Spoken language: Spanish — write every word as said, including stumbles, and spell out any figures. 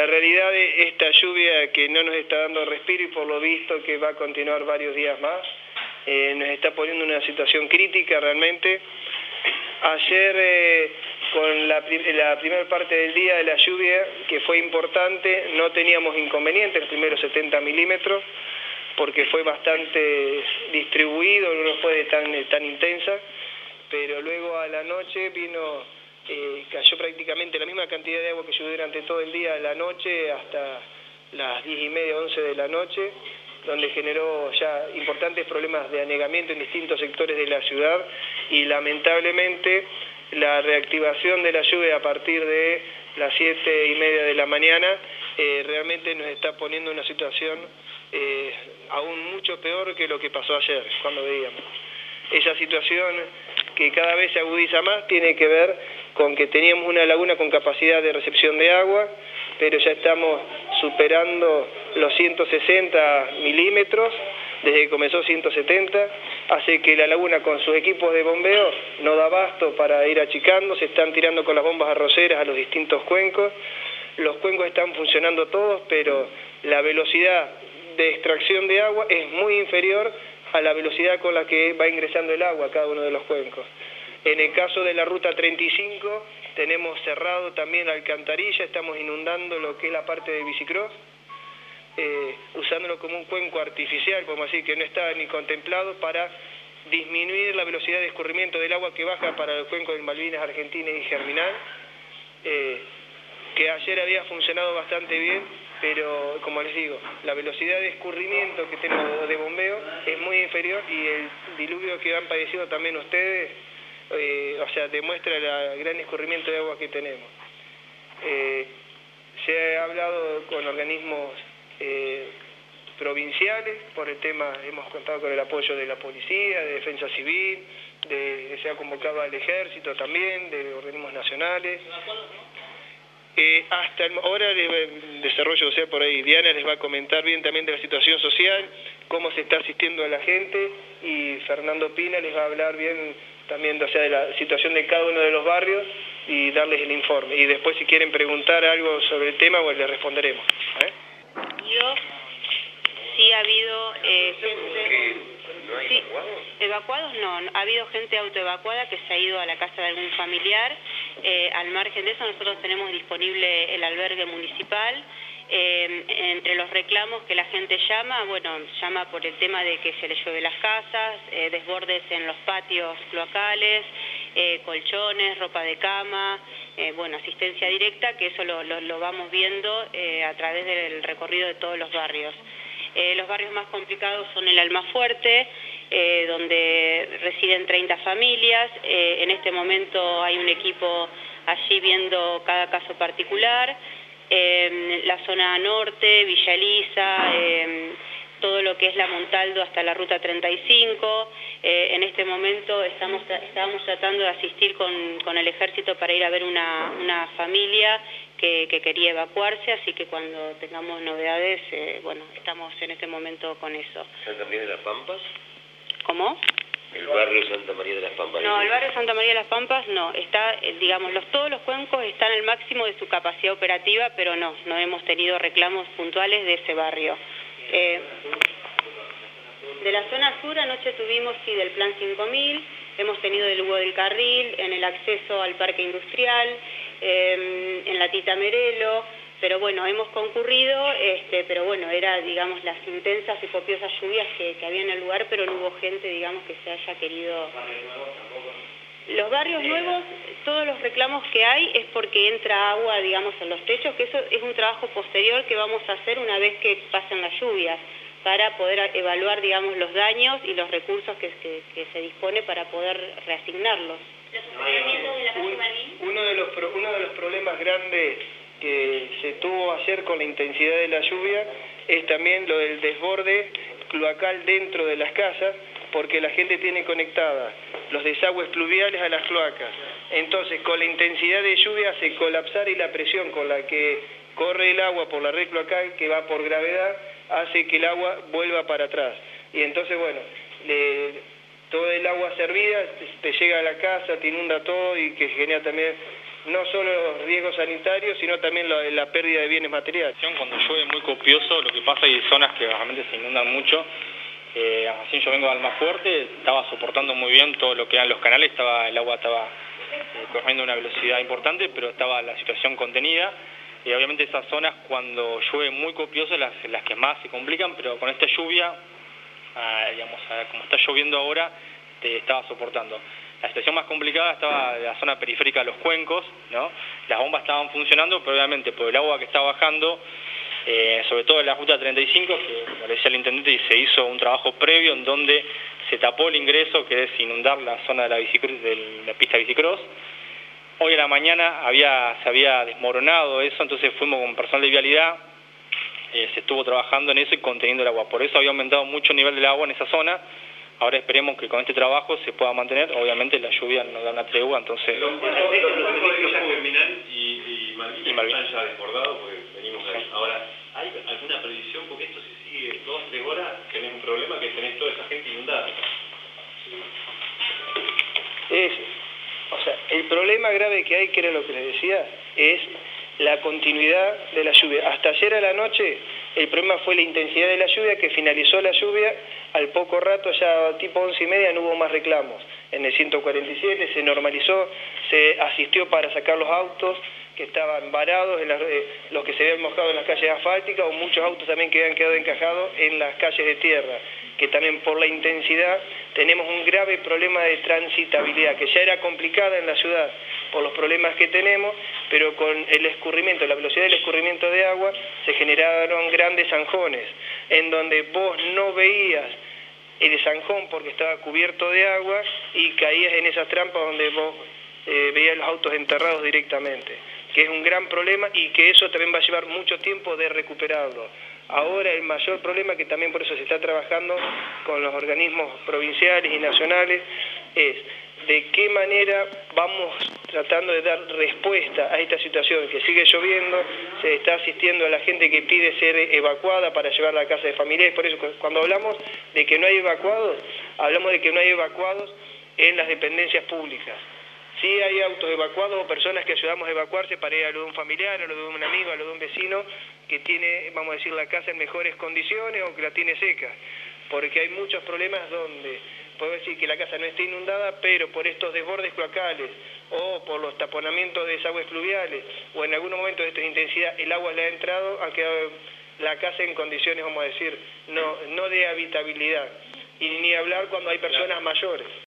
La realidad de esta lluvia que no nos está dando respiro y por lo visto que va a continuar varios días más, eh, nos está poniendo en una situación crítica realmente. Ayer, eh, con la, la primera parte del día de la lluvia, que fue importante, no teníamos inconvenientes, los primeros setenta milímetros, porque fue bastante distribuido, no fue tan, tan intensa, pero luego a la noche vino, eh, cayó prácticamente la misma cantidad de agua que llovió durante todo el día, a la noche, hasta las diez y media, once de la noche, donde generó ya importantes problemas de anegamiento en distintos sectores de la ciudad y lamentablemente la reactivación de la lluvia a partir de las siete y media de la mañana eh, realmente nos está poniendo en una situación eh, aún mucho peor que lo que pasó ayer, cuando veíamos. Esa situación que cada vez se agudiza más tiene que ver con que teníamos una laguna con capacidad de recepción de agua, pero ya estamos superando los ciento sesenta milímetros, desde que comenzó ciento setenta, hace que la laguna con sus equipos de bombeo no da abasto para ir achicando, se están tirando con las bombas arroceras a los distintos cuencos, los cuencos están funcionando todos, pero la velocidad de extracción de agua es muy inferior a la velocidad con la que va ingresando el agua a cada uno de los cuencos. En el caso de la ruta treinta y cinco, tenemos cerrado también la alcantarilla, estamos inundando lo que es la parte de bicicross, eh, usándolo como un cuenco artificial, como así, que no está ni contemplado para disminuir la velocidad de escurrimiento del agua que baja para el cuenco de Malvinas, Argentina y Germinal, eh, que ayer había funcionado bastante bien, pero como les digo, la velocidad de escurrimiento que tenemos de bombeo es muy inferior y el diluvio que han padecido también ustedes, eh, o sea, demuestra el gran escurrimiento de agua que tenemos. Eh, se ha hablado con organismos eh, provinciales por el tema, hemos contado con el apoyo de la policía, de defensa civil, de, se ha convocado al ejército también, de organismos nacionales. Eh, hasta el, ahora el desarrollo, o sea, por ahí Diana les va a comentar bien también de la situación social, cómo se está asistiendo a la gente, y Fernando Pina les va a hablar bien también, o sea, de la situación de cada uno de los barrios y darles el informe. Y después, si quieren preguntar algo sobre el tema, pues les responderemos. ¿Eh? Yo, sí ha habido eh, gente... ¿No hay sí, evacuados? Evacuados no, ha habido gente autoevacuada que se ha ido a la casa de algún familiar. Eh, al margen de eso, nosotros tenemos disponible el albergue municipal. Eh, entre los reclamos que la gente llama, bueno, llama por el tema de que se le llueve las casas, eh, desbordes en los patios cloacales, eh, colchones, ropa de cama, eh, bueno, asistencia directa, que eso lo, lo, lo vamos viendo eh, a través del recorrido de todos los barrios. Eh, los barrios más complicados son el Almafuerte, eh, donde residen treinta familias. Eh, en este momento hay un equipo allí viendo cada caso particular. Eh, la zona norte, Villa Elisa, eh, todo lo que es la Montaldo hasta la ruta treinta y cinco. Eh, en este momento estamos, estamos tratando de asistir con, con el ejército para ir a ver una, una familia que, que quería evacuarse, así que cuando tengamos novedades, eh, bueno, estamos en este momento con eso. ¿Santa María de las Pampas? ¿Cómo? El barrio Santa María de las Pampas. No, el barrio Santa María de las Pampas no, está, eh, digamos, los, todos los cuencos están al máximo de su capacidad operativa, pero no, no hemos tenido reclamos puntuales de ese barrio. Eh, de la zona sur anoche tuvimos, sí, del plan cinco mil, hemos tenido del Hugo del Carril, en el acceso al parque industrial, eh, en la Tita Merelo, pero bueno, hemos concurrido, este, pero bueno, era, digamos, las intensas y copiosas lluvias que, que había en el lugar, pero no hubo gente, digamos, que se haya querido... Los barrios nuevos, todos los reclamos que hay es porque entra agua, digamos, en los techos, que eso es un trabajo posterior que vamos a hacer una vez que pasen las lluvias, para poder evaluar, digamos, los daños y los recursos que, que, que se dispone para poder reasignarlos. ¿Los funcionamientos de la calle Malvin? Uno de los, uno de los problemas grandes que se tuvo ayer con la intensidad de la lluvia es también lo del desborde cloacal dentro de las casas, porque la gente tiene conectadas los desagües pluviales a las cloacas. Entonces, con la intensidad de lluvia hace colapsar y la presión con la que corre el agua por la red cloacal, que va por gravedad, hace que el agua vuelva para atrás. Y entonces, bueno, le, todo el agua servida te llega a la casa, te inunda todo y que genera también no solo los riesgos sanitarios, sino también la, la pérdida de bienes materiales. Cuando llueve muy copioso, lo que pasa hay zonas que realmente se inundan mucho. Eh, así yo vengo de Almafuerte, estaba soportando muy bien todo lo que eran los canales, estaba el agua estaba eh, corriendo a una velocidad importante, pero estaba la situación contenida. Y eh, obviamente esas zonas cuando llueve muy copioso las, las que más se complican, pero con esta lluvia, ah, digamos, ah, como está lloviendo ahora, te estaba soportando. La situación más complicada estaba en la zona periférica de los cuencos, ¿no? Las bombas estaban funcionando, pero obviamente por el agua que estaba bajando, eh, sobre todo en la ruta treinta y cinco, que como le decía el intendente, se hizo un trabajo previo en donde se tapó el ingreso, que es inundar la zona de la, bicicross, de la pista de bicicross. Hoy a la mañana había, se había desmoronado eso, entonces fuimos con personal de vialidad, eh, se estuvo trabajando en eso y conteniendo el agua. Por eso había aumentado mucho el nivel del agua en esa zona. Ahora esperemos que con este trabajo se pueda mantener. Obviamente la lluvia nos da una tregua, entonces... Los cuencos de Villa Germinal y, y Malvin, y Malvin están ya desbordados porque venimos ahí. Ahora, ¿hay alguna previsión? Porque esto si sigue dos, tres horas, tenés un problema que tenés toda esa gente inundada. Es, o sea, el problema grave que hay, que era lo que les decía, es la continuidad de la lluvia. Hasta ayer a la noche el problema fue la intensidad de la lluvia, que finalizó la lluvia, al poco rato, ya tipo once y media, no hubo más reclamos. En el ciento cuarenta y siete se normalizó, se asistió para sacar los autos que estaban varados, en las, eh, los que se habían mojado en las calles asfálticas, o muchos autos también que habían quedado encajados en las calles de tierra, que también por la intensidad tenemos un grave problema de transitabilidad, que ya era complicada en la ciudad por los problemas que tenemos, pero con el escurrimiento, la velocidad del escurrimiento de agua, se generaron grandes zanjones, en donde vos no veías el zanjón porque estaba cubierto de agua y caías en esas trampas donde vos eh, veías los autos enterrados directamente, que es un gran problema y que eso también va a llevar mucho tiempo de recuperarlo. Ahora el mayor problema, que también por eso se está trabajando con los organismos provinciales y nacionales, es de qué manera vamos tratando de dar respuesta a esta situación, que sigue lloviendo, se está asistiendo a la gente que pide ser evacuada para llevarla a casa de familiares. Por eso cuando hablamos de que no hay evacuados, hablamos de que no hay evacuados en las dependencias públicas. Sí hay autos evacuados o personas que ayudamos a evacuarse para ir a lo de un familiar, a lo de un amigo, a lo de un vecino que tiene, vamos a decir, la casa en mejores condiciones o que la tiene seca, porque hay muchos problemas donde puedo decir que la casa no está inundada, pero por estos desbordes cloacales o por los taponamientos de desagües pluviales o en algún momento de esta intensidad el agua le ha entrado, ha quedado la casa en condiciones, vamos a decir, no, no de habitabilidad, y ni hablar cuando hay personas mayores.